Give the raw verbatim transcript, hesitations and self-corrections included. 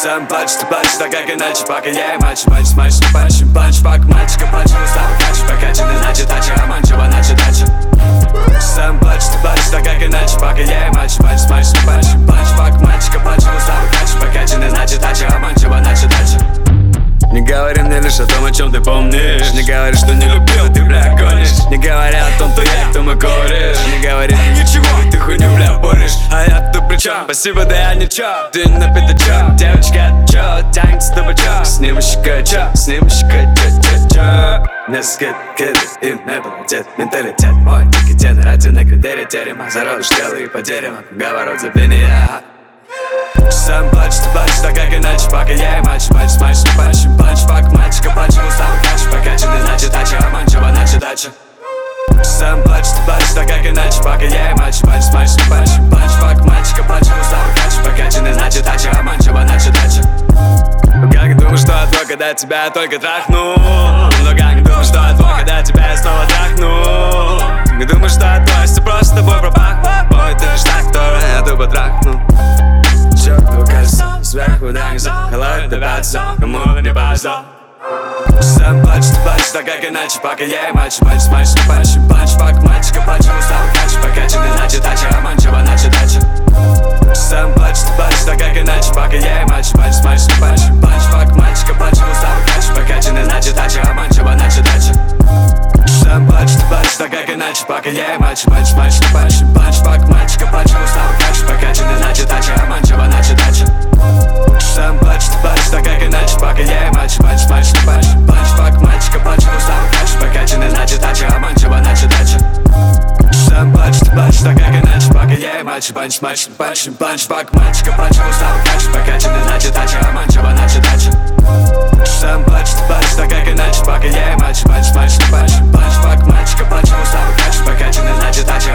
Сам плачет и плачет, так как иначе. Пока я и мальчик, мальчик, мальчик, панчик, панчик, пак, мальчика, панчик, устава, качи, покачан, иначе тача, обманчиво, наче дача. Сам плачет и плачет, так как иначе. Пока я и мальчик, мальчик, мальчик, панчик, панчик, пак, мальчика, панчик, устава, качи, покачан, иначе тача, обманчиво, наче дача. Не говори мне лишь о том, о чем ты помнишь. Не говори, что не любил, ты, бля, гонишь. Не говори о том, кто я, кто мы кореш. Не говори ничего, ты хуйню, бля, борешь. А я тут при чем? Спасибо, да я ничего. Ты не напиточок, девочка, чё? Тянется табачок. Снимочка, чё? Снимочка, чё-чё-чё? Несколько киды, им не было дед. Менталитет мой, дикий тенор, один на критерии. Терема, зародыш тела и по деревам. Говорот забвения. Сам плачет и плачет, так как иначе. Пока я и мальчик, мальчик, мальчик, панчик, панчик, пак, мальчика, панчик, устава, качи, покачан, иначе тача, обманчиво, наче дача. Сам плачет и плачет, так как иначе. Пока я и мальчик, мальчик, мальчик, панчик, панчик, пак, мальчика, панчик, устава, качи, покачан, иначе тача, обманчиво, наче дача. Как думаешь, что от твой, когда тебя только трахну? Но как думаешь, что от твой, когда тебя я снова трахну? Не думаешь, что от твой, если просто тобой пропах? Ой, ты лишь та, которую я тупо трахну. Чёртово кольцо, сверху донизу, холодит добраться, кому не повезло. Сам плачет и плачет, так как иначе. Пока я и мальчик, мальчик, мальчик, панчик, панчик, пак, мальчика, панчик, устава, качи, покачан, иначе тача, обманчиво, наче дача. Сам плачет и плачет, так как иначе. Пока я и мальчик, мальчик, мальчик, панчик, панчик, пак, мальчика, панчик, устава, качи, покачан, иначе тача, обманчиво, наче дача. Сам плачет и плачет, так как иначе. Пока я и мальчик, мальчик, мальчик, панчик, панчик, пак, мальчика, панчик, устава, качи, покачан, иначе тача, обманчиво, наче дача. Сам плачет и плачет, так как иначе. Пока я и мальчик, мальчик, мальчик, панчик, панчик, пак, мальчика, панчик, устава, качи, покачан, иначе тача, обманчиво, наче дача. Сам плачет и плачет, так как иначе. Пока я и мальчик, панчик, мальчик, панчик, панчик, пак, мальчика, панчик, устава, качи, покачан, иначе тача, обманчиво, наче дача.